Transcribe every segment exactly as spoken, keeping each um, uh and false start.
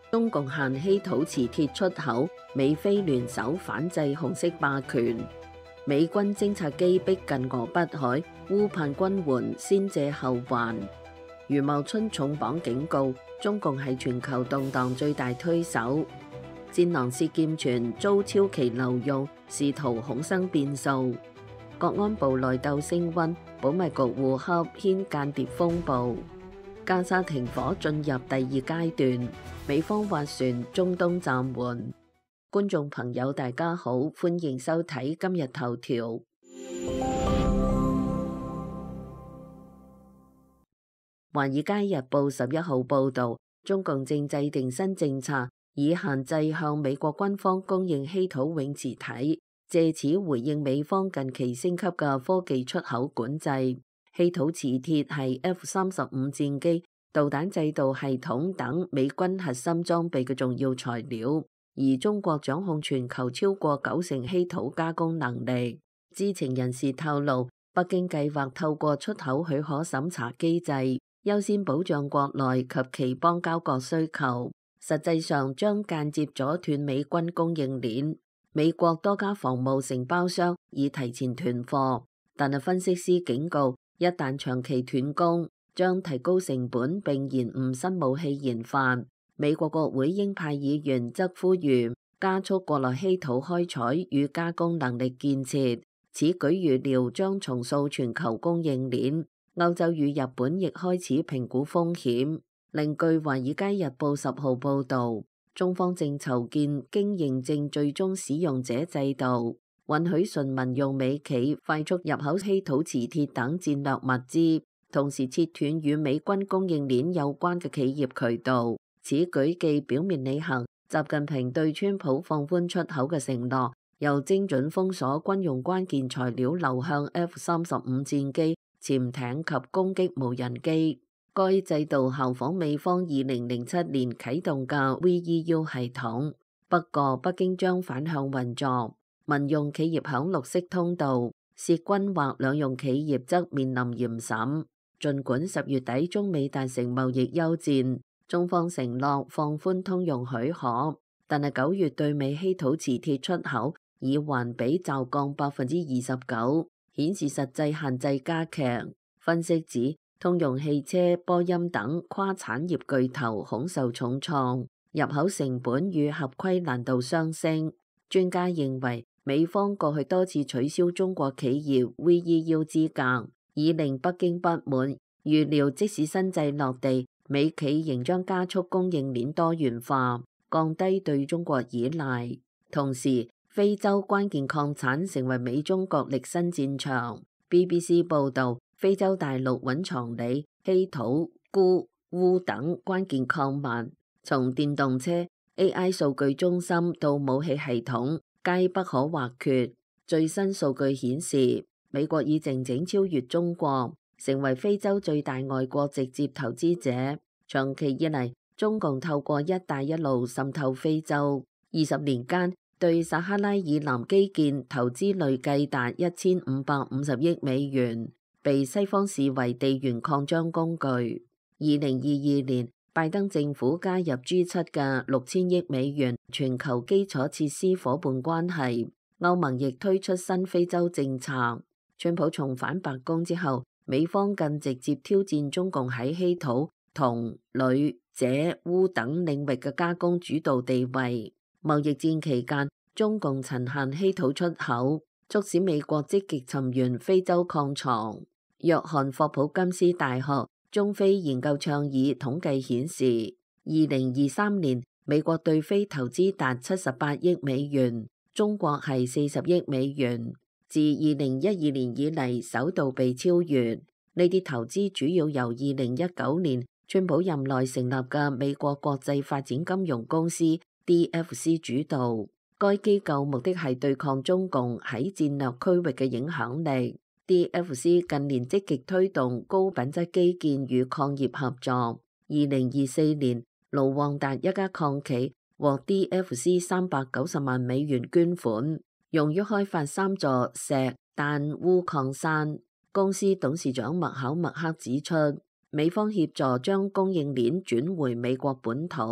中共限稀土磁鐵出口，美菲聯手反制紅色霸權。美軍偵察機逼近俄北海，烏盼軍援先借後還。余茂春重磅警告，中共係全球動盪最大推手。戰狼薛劍泉遭超期漏用，試圖恐生變數。國安部內鬥升溫，保密局互洽掀間諜風暴。加沙停火進入第二階段，美方斡旋中東暫緩。觀眾朋友大家好，歡迎收睇今日頭條。華爾街日報十一號報導，中共正制定新政策，以限制向美國軍方供應稀土永磁體，藉此回應美方近期升級嘅科技出口管制。稀土磁鐵係 F 三十五戰機、導彈制導系統等美軍核心裝備嘅重要材料，而中國掌控全球超過九成稀土加工能力。知情人士透露，北京計劃透過出口許可審查機制，優先保障國內及其邦交國需求，實際上將間接阻斷美軍供應鏈。美國多家防務承包商已提前囤貨，但係分析師警告，一旦長期斷供，將提高成本並延誤新武器研發。美國國會鷹派議員則呼籲加速國內稀土開採與加工能力建設，此舉預料將重塑全球供應鏈。歐洲與日本亦開始評估風險。另據《華爾街日報》十號報導，中方正籌建經認證最終使用者制度，允許純民用美企快速入口稀土磁鐵等戰略物資，同時切斷與美軍供應鏈有關嘅企業渠道。此舉既表面履行習近平對川普放寬出口嘅承諾，又精準封鎖軍用關鍵材料流向 F 三十五戰機、潛艇及攻擊無人機。該制度效仿美方二零零七年啟動嘅 V E U 系統，不過北京將反向運作，民用企業響綠色通道，涉軍或兩用企業則面臨嚴審。儘管十月底中美達成貿易休戰，中方承諾放寬通用許可，但係九月對美稀土磁鐵出口以環比驟降百分之二十九，顯示實際限制加劇。分析指，通用汽車、波音等跨產業巨頭恐受重創，入口成本與合規難度上升。專家認為，美方過去多次取消中國企業 V E U 資格，已令北京不滿。預料即使新制落地，美企仍將加速供應鏈多元化，降低對中國依賴。同時，非洲關鍵礦產成為美中角力新戰場。B B C 報導，非洲大陸蘊藏鋰、稀土、鈷、鎢等關鍵礦物，從電動車、A I 數據中心到武器系統，皆不可或缺。最新數據顯示，美國已靜靜超越中國，成為非洲最大外國直接投資者。長期以嚟，中共透過一帶一路滲透非洲，二十年間對撒哈拉以南基建投資累計達一千五百五十億美元。被西方視為地緣擴張工具。二零二二年，拜登政府加入 G 七 嘅六千億美元全球基礎設施夥伴關係，歐盟亦推出新非洲政策。川普重返白宮之後，美方更直接挑戰中共喺稀土、銅、鋁、鍺、鎢等領域嘅加工主導地位。貿易戰期間，中共曾限稀土出口，促使美國積極尋源非洲礦藏。約翰霍普金斯大學中非研究倡議統計顯示，二零二三年美國對非投資達七十八億美元，中國係四十億美元，自二零一二年以嚟首度被超越。呢啲投資主要由二零一九年川普任內成立嘅美國國際發展金融公司 D F C 主導，該機構目的係對抗中共喺戰略區域嘅影響力。D F C 近年積極推動高品質基建與礦業合作。二零二四年，盧旺達一家礦企獲 D F C 三百九十萬美元捐款，用於開發三座石炭鎢礦山。公司董事長麥考默克指出，美方協助將供應鏈轉回美國本土，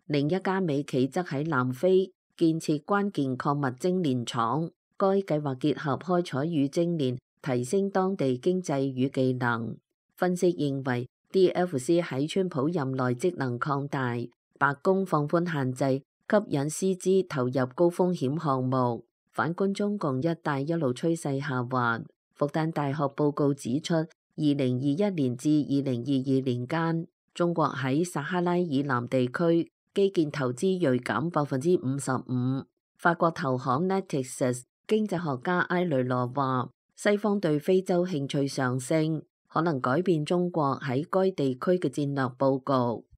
另一家美企則喺南非建設關鍵礦物精煉廠，該計劃結合開採與精煉，提升當地經濟與技能。分析認為 D F C 喺川普任內職能擴大，白宮放寬限制，吸引師資投入高風險項目。反觀中共一帶一路趨勢下滑，復旦大學報告指出，二零二一年至二零二二年間，中國喺撒哈拉以南地區基建投資銳減百分之五十五。法國投行 Natixis 經濟學家埃雷羅話，西方對非洲興趣上升，可能改變中國喺該地區嘅戰略佈局。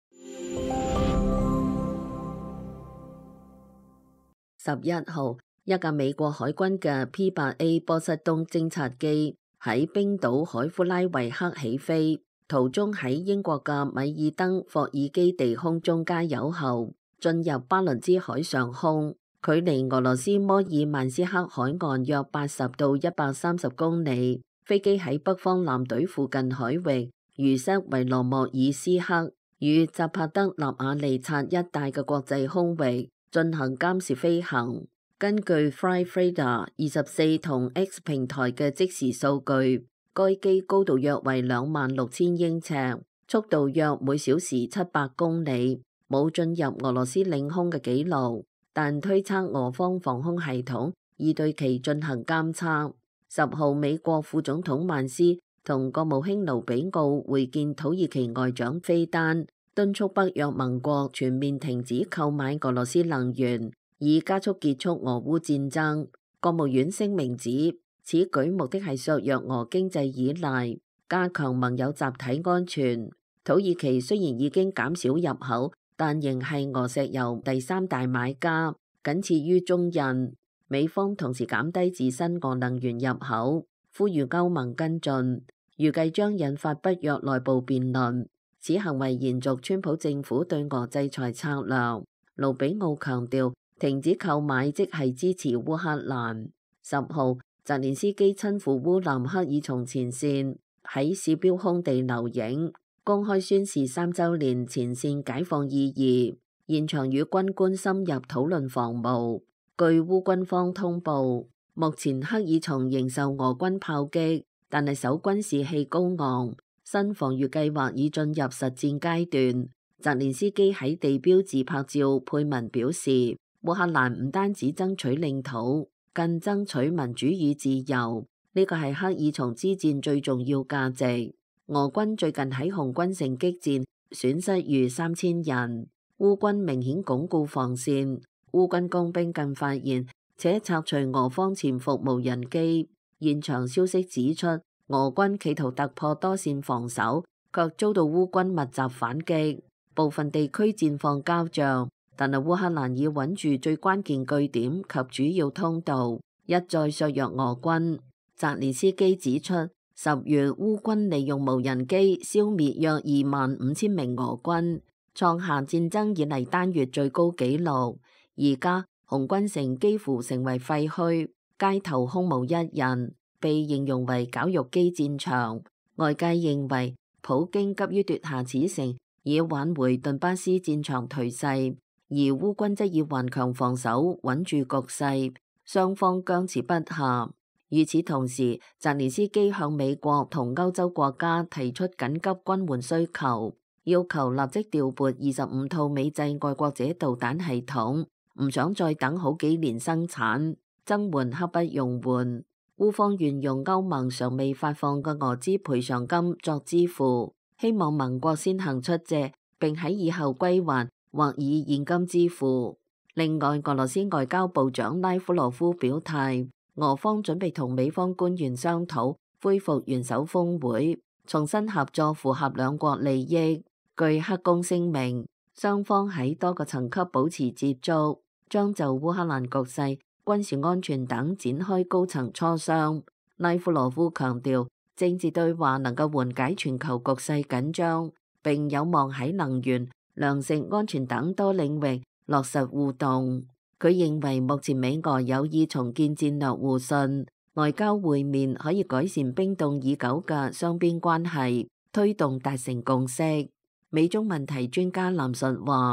十一號，一架美國海軍嘅 P 八 A 波塞冬偵察機喺冰島海夫拉維克起飛，途中喺英國嘅米爾登霍爾基地空中加油後，進入巴倫支海上空，距離俄羅斯摩爾曼斯克海岸約八十到一百三十公里。飛機喺北方艦隊附近海域，如塞維羅莫爾斯克與扎帕德納瓦利察一帶嘅國際空域進行監視飛行。根據 Flightradar 二十四同 X 平台嘅即時數據，該機高度約為兩萬六千英尺，速度約每小時七百公里，冇進入俄羅斯領空嘅記錄，但推測俄方防空系統已對其進行監測。十號，美國副總統曼斯同國務卿盧比奧會見土耳其外長菲丹，敦促北約盟國全面停止購買俄羅斯能源，以加速結束俄烏戰爭。國務院聲明指，此舉目的係削弱俄經濟依賴，加強盟友集體安全。土耳其雖然已經減少入口，但仍係俄石油第三大買家，僅次於中印。美方同時減低自身俄能源入口，呼籲歐盟跟進，預計將引發北約內部辯論。此行為延續川普政府對俄制裁策略。盧比奧強調，停止購買即係支持烏克蘭。十號，澤連斯基親赴烏南克爾松前線，喺市標空地留影，公開宣示三週年前線解放意義。現場與軍官深入討論防務。據烏軍方通報，目前克爾松仍受俄軍炮擊，但係守軍士氣高昂，新防禦計劃已進入實戰階段。澤連斯基喺地標自拍照配文表示，烏克蘭唔單止爭取領土，更爭取民主與自由，呢個係克爾松之戰最重要價值。俄軍最近喺紅軍城激戰，損失逾三千人，烏軍明顯鞏固防線。烏軍工兵更發現且拆除俄方潛伏無人機。現場消息指出，俄軍企圖突破多線防守，卻遭到烏軍密集反擊，部分地區戰況膠着。但係烏克蘭已穩住最關鍵據點及主要通道，一再削弱俄軍。澤連斯基指出，十月烏軍利用無人機消滅約二萬五千名俄軍，創下戰爭以嚟單月最高紀錄。而家紅軍城幾乎成為廢墟，街頭空無一人，被形容為絞肉機戰場。外界認為普京急於奪下此城，以挽回頓巴斯戰場頹勢，而烏軍則以頑強防守穩住局勢，雙方僵持不下。與此同時，澤連斯基向美國同歐洲國家提出緊急軍援需求，要求立即調撥二十五套美製愛國者導彈系統。唔想再等好幾年生產，增援刻不容緩。烏方願用歐盟尚未發放嘅俄資賠償金作支付，希望盟國先行出借，並喺以後歸還或以現金支付。另外，俄羅斯外交部長拉夫羅夫表態，俄方準備同美方官員商討恢復元首峰會，重新合作符合兩國利益。據黑宮聲明，雙方喺多個層級保持接觸，將就烏克蘭局勢、軍事安全等展開高層磋商。拉夫羅夫強調，政治對話能夠緩解全球局勢緊張，並有望喺能源、糧食安全等多領域落實互動。佢認為目前美俄有意重建戰略互信，外交會面可以改善冰凍已久嘅雙邊關係，推動達成共識。美中問題專家藍述話，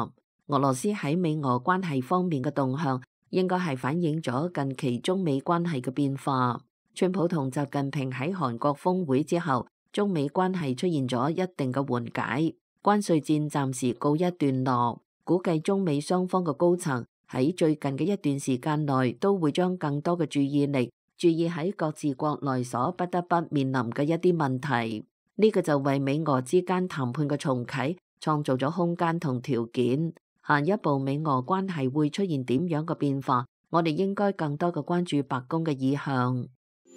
俄羅斯喺美俄關係方面嘅動向，應該係反映咗近期中美關係嘅變化。川普同習近平喺韓國峰會之後，中美關係出現咗一定嘅緩解，關稅戰暫時告一段落。估計中美雙方嘅高層喺最近嘅一段時間內，都會將更多嘅注意力注意喺各自國內所不得不面臨嘅一啲問題。呢個就為美俄之間談判嘅重啟創造咗空間同條件。下一步美俄關係會出現點樣嘅變化，我哋應該更多嘅關注白宮嘅意向。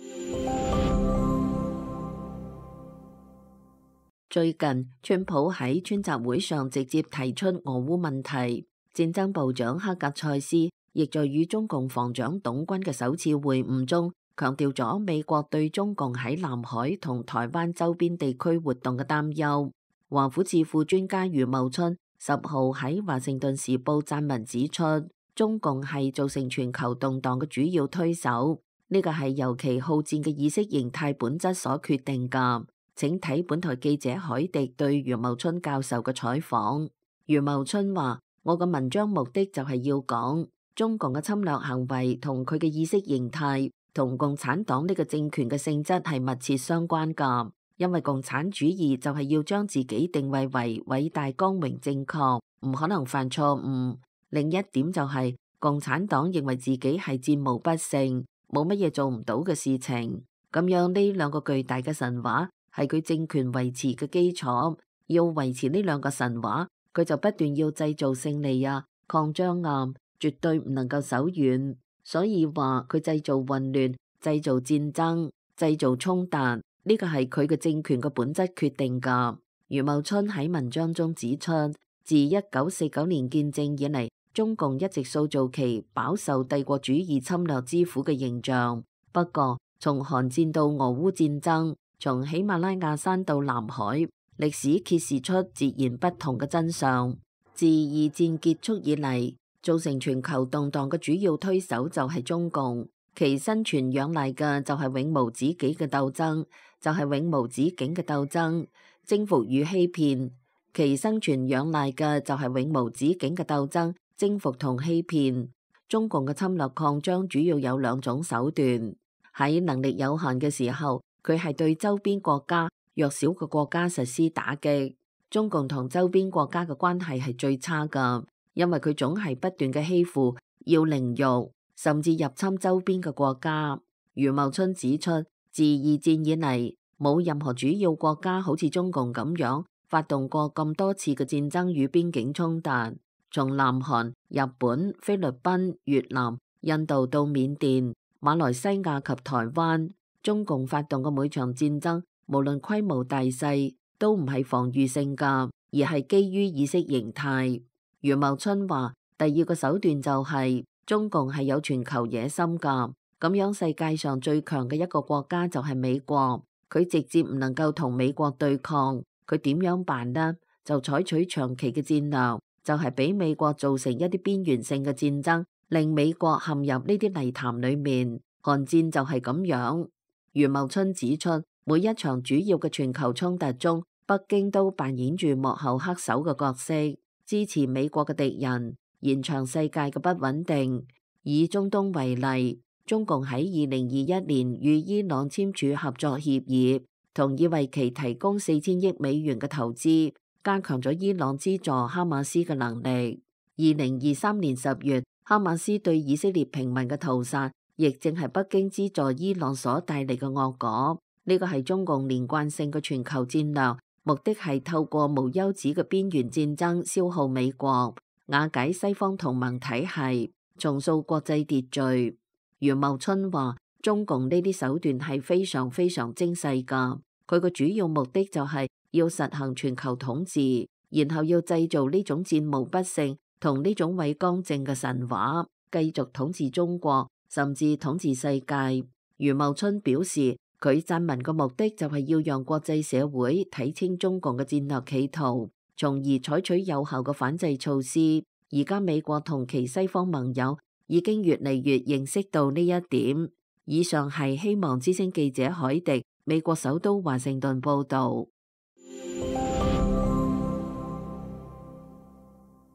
最近，川普喺川習會上直接提出俄烏問題，戰爭部長克格塞斯亦在與中共防長董軍嘅首次會晤中，強調咗美國對中共喺南海同台灣周邊地區活動嘅擔憂。華府智庫專家余茂春十號喺華盛頓時報撰文指出，中共係造成全球動盪嘅主要推手，呢個係由其好戰嘅意識形態本質所決定㗎。請睇本台記者海迪對余茂春教授嘅採訪。余茂春話：我嘅文章目的就係要講中共嘅侵略行為同佢嘅意識形態同共產黨呢個政權嘅性質係密切相關㗎。因為共產主義就係要將自己定位為偉大、光榮、正確，唔可能犯錯誤。另一點就係、是、共產黨認為自己係戰無不勝，冇乜嘢做唔到嘅事情。咁樣呢兩個巨大嘅神話係佢政權維持嘅基礎。要維持呢兩個神話，佢就不斷要製造勝利啊、擴張啊，絕對唔能夠手軟。所以話佢製造混亂、製造戰爭、製造衝突。呢個係佢嘅政權嘅本質決定㗎。余茂春喺文章中指出，自一九四九年建政以嚟，中共一直塑造其飽受帝國主義侵略之苦嘅形象。不過，從韓戰到俄烏戰爭，從喜馬拉雅山到南海，歷史揭示出截然不同嘅真相。自二戰結束以嚟，造成全球動盪嘅主要推手就係中共。其生存仰賴嘅就係永無止境嘅鬥爭，就係、是、永無止境嘅鬥爭，征服與欺騙。其生存仰賴嘅就係永無止境嘅鬥爭，征服同欺騙。中共嘅侵略擴張主要有兩種手段。喺能力有限嘅時候，佢係對周邊國家弱小嘅國家實施打擊。中共同周邊國家嘅關係係最差㗎，因為佢總係不斷嘅欺負，要凌辱，甚至入侵周邊嘅國家。余茂春指出，自二戰以嚟，冇任何主要國家好似中共咁樣發動過咁多次嘅戰爭與邊境衝突。從南韓、日本、菲律賓、越南、印度到緬甸、馬來西亞及台灣，中共發動嘅每場戰爭，無論規模大細，都唔係防禦性㗎，而係基於意識形態。余茂春話：第二個手段就係、是。中共係有全球野心㗎，咁樣世界上最強嘅一個國家就係美國，佢直接唔能夠同美國對抗，佢點樣辦呢？就採取長期嘅戰略，就係俾美國造成一啲邊緣性嘅戰爭，令美國陷入呢啲泥潭裡面。韓戰就係咁樣。余茂春指出，每一場主要嘅全球衝突中，北京都扮演住幕後黑手嘅角色，支持美國嘅敵人，延長世界嘅不穩定。以中東為例，中共喺二零二一年與伊朗簽署合作協議，同意為其提供四千億美元嘅投資，加強咗伊朗資助哈馬斯嘅能力。二零二三年十月，哈馬斯對以色列平民嘅屠殺，亦正係北京資助伊朗所帶嚟嘅惡果。呢個係中共連貫性嘅全球戰略，目的係透過無休止嘅邊緣戰爭消耗美國，瓦解西方同盟體系，重塑國際秩序。余茂春話：中共呢啲手段係非常非常精細㗎，佢個主要目的就係要實行全球統治，然後要製造呢種戰無不勝同呢種偉光正嘅神話，繼續統治中國，甚至統治世界。余茂春表示，佢撰文嘅目的就係要讓國際社會睇清中共嘅戰略企圖，從而採取有效嘅反制措施。而家美國同其西方盟友已經越嚟越認識到呢一點。以上係希望之聲記者海迪，美國首都華盛頓報道。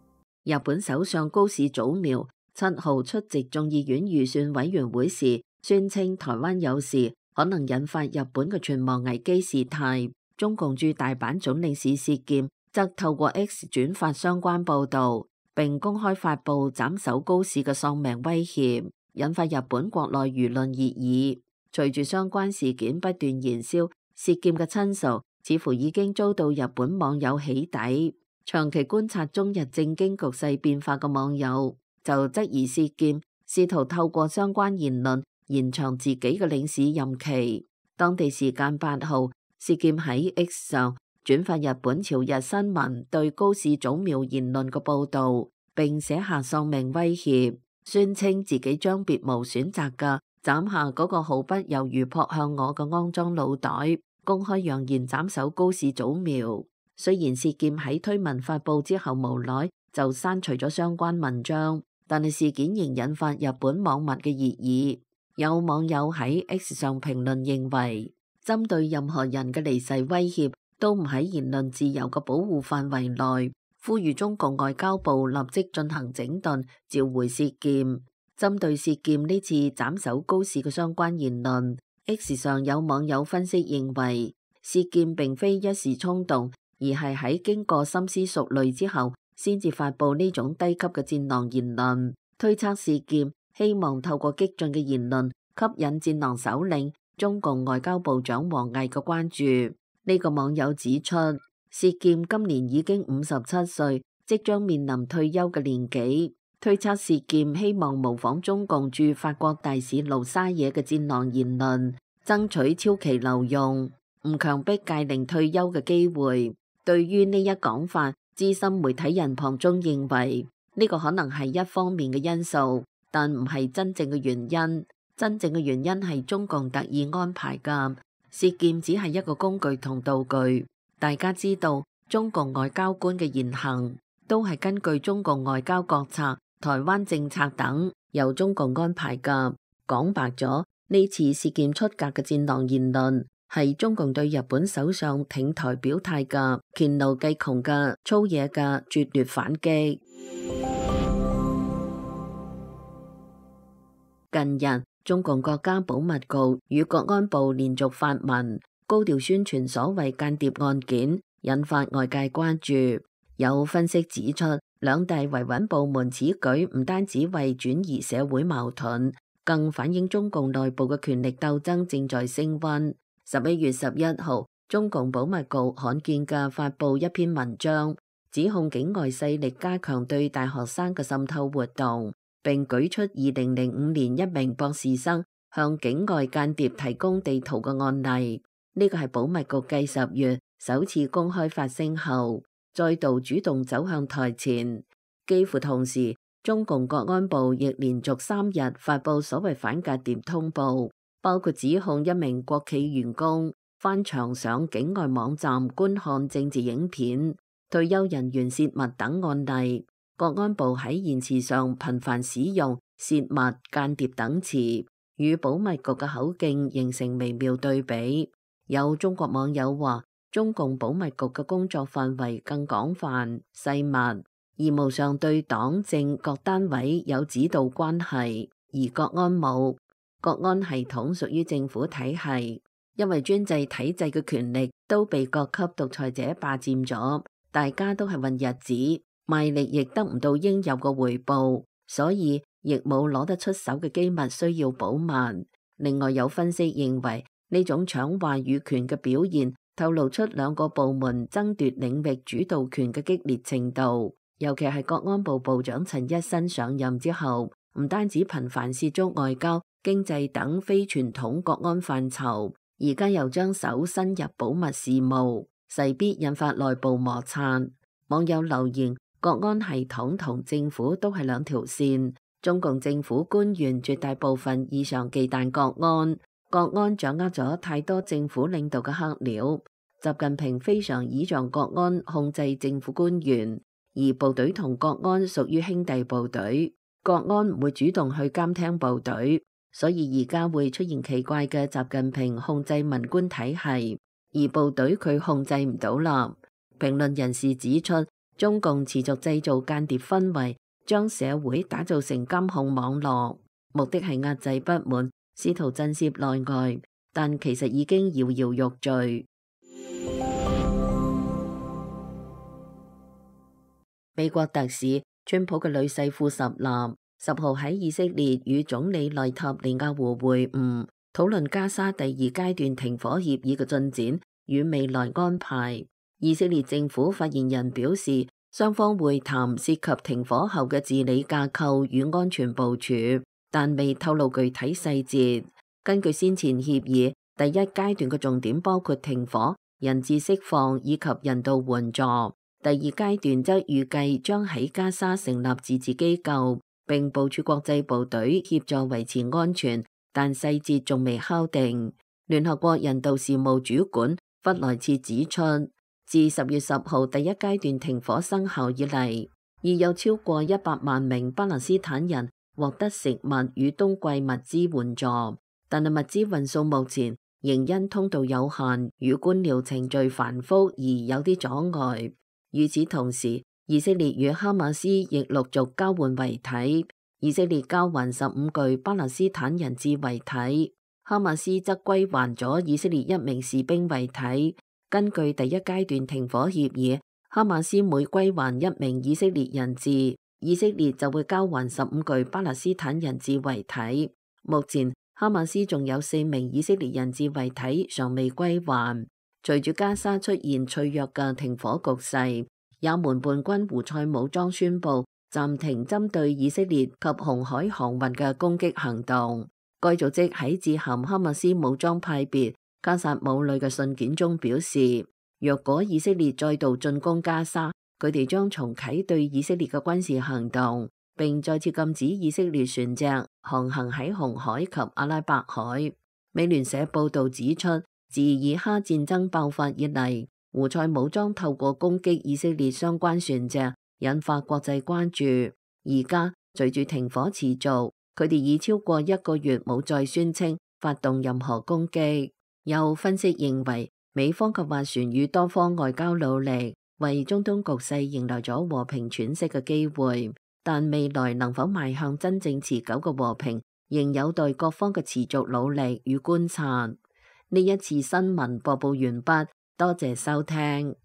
日本首相高市早苗七號出席眾議院預算委員會時，宣稱台灣有事可能引發日本嘅存亡危機事態。中共駐大阪總領事薛劍則透過 X 轉發相關報導，並公開發布斬首高市嘅喪命威脅，引發日本國內輿論熱議。隨住相關事件不斷燃燒，薛劍嘅親屬似乎已經遭到日本網友起底。長期觀察中日政經局勢變化嘅網友就質疑薛劍試圖透過相關言論延長自己嘅領事任期。當地時間八號，薛劍喺 X 上轉發日本朝日新聞對高市早苗言論嘅報導，並寫下喪命威脅，宣稱自己將別無選擇嘅斬下嗰個毫不猶豫撲向我嘅骯髒腦袋，公開揚言斬首高市早苗。雖然薛劍喺推文發布之後無耐就刪除咗相關文章，但係事件仍引發日本網民嘅熱議。有網友喺 X 上評論認為，針對任何人嘅離世威脅都唔喺言論自由嘅保護範圍內，呼籲中共外交部立即進行整頓，召回薛劍。針對薛劍呢次斬首高市嘅相關言論， X 上有網友分析認為，薛劍並非一時衝動，而係喺經過深思熟慮之後，先至發布呢種低級嘅戰狼言論。推測薛劍希望透過激進嘅言論吸引戰狼首領中共外交部長王毅嘅關注。呢個網友指出，薛劍今年已經五十七歲，即將面臨退休嘅年紀。推測薛劍希望模仿中共駐法國大使盧沙野嘅戰狼言論，爭取超期留用，唔強迫屆齡退休嘅機會。對於呢一講法，資深媒體人龐中認為呢個可能係一方面嘅因素，但唔係真正嘅原因。真正嘅原因係中共特意安排㗎，薛劍只係一個工具同道具。大家知道，中共外交官嘅言行都係根據中共外交國策、台灣政策等由中共安排㗎。講白咗，呢次薛劍出格嘅戰狼言論，係中共對日本首相挺台表態嘅黔驢技窮嘅粗野嘅拙劣反擊。近日，中共國家保密局與國安部連續發文，高調宣傳所謂間諜案件，引發外界關注。有分析指出，兩大維穩部門此舉唔單止為轉移社會矛盾，更反映中共內部嘅權力鬥爭正在升溫。十一月十一號，中共保密局罕見嘅發布一篇文章，指控境外勢力加強對大學生嘅滲透活動，並舉出二零零五年一名博士生向境外間諜提供地圖嘅案例。呢個係保密局繼十月首次公開發聲後，再度主動走向台前。幾乎同時，中共國安部亦連續三日發布所謂反間諜通報，包括指控一名國企員工翻牆上境外網站觀看政治影片、退休人員泄密等案例。國安部喺言辭上頻繁使用泄密、間諜等詞，與保密局嘅口徑形成微妙對比。有中國網友話，中共保密局嘅工作範圍更廣泛、細密，義務上對黨政各單位有指導關係，而國安冇。國安系統屬於政府體系，因為專制體制嘅權力都被各級獨裁者霸佔咗，大家都係混日子。賣力亦得唔到應有嘅回報，所以亦冇攞得出手嘅機密需要保密。另外有分析認為，呢種搶話語權嘅表現透露出兩個部門爭奪領域主導權嘅激烈程度。尤其係國安部部長陳一新上任之後，唔單止頻繁涉足外交、經濟等非傳統國安範疇，而家又將手伸入保密事務，勢必引發內部摩擦。網友留言，國安系統同政府都係兩條線，中共政府官員絕大部分異常忌憚國安，國安掌握咗太多政府領導嘅黑料。習近平非常倚仗國安控制政府官員，而部隊同國安屬於兄弟部隊，國安唔會主動去監聽部隊，所以而家會出現奇怪嘅習近平控制文官體系，而部隊佢控制唔到啦。評論人士指出， 中共持續製造間諜氛圍，將社會打造成監控網絡，目的係壓制不滿，試圖震懾內外，但其實已經搖搖欲墜。美國特使川普嘅女婿庫什納十號喺以色列與總理內塔尼亞胡會晤，討論加沙第二階段停火協議嘅進展與未來安排。以色列政府發言人表示，雙方會談涉及停火後嘅治理架構與安全部署，但未透露具體細節。根據先前協議，第一階段嘅重點包括停火、人質釋放以及人道援助。第二階段則預計將喺加沙成立自治機構，並部署國際部隊協助維持安全，但細節仲未敲定。聯合國人道事務主管弗萊切指出，自十月十號第一階段停火生效以嚟，已有超過一百萬名巴勒斯坦人獲得食物與冬季物資援助，但係物資運送目前仍因通道有限與官僚程序繁複而有啲阻礙。與此同時，以色列與哈馬斯亦陸續交換遺體。以色列交還十五具巴勒斯坦人質遺體，哈馬斯則歸還咗以色列一名士兵遺體。根據第一階段停火協議，哈馬斯每歸還一名以色列人質，以色列就會交還十五具巴勒斯坦人質遺體。目前，哈馬斯仲有四名以色列人質遺體尚未歸還。隨住加沙出現脆弱嘅停火局勢，也門叛軍胡塞武裝宣布暫停針對以色列及紅海航運嘅攻擊行動。該組織喺致函哈馬斯武裝派別加薩姆旅嘅信件中表示，若果以色列再度進攻加沙，佢哋將重啟對以色列嘅軍事行動，並再次禁止以色列船隻航行喺紅海及阿拉伯海。美聯社報導指出，自以哈戰爭爆發以嚟，胡塞武裝透過攻擊以色列相關船隻，引發國際關注。而家隨住停火持續，佢哋已超過一個月冇再宣稱發動任何攻擊。有分析認為，美方及斡旋與多方外交努力，為中東局勢迎來咗和平喘息嘅機會，但未來能否邁向真正持久嘅和平，仍有待各方嘅持續努力與觀察。呢一次新聞播報完畢，多謝收聽。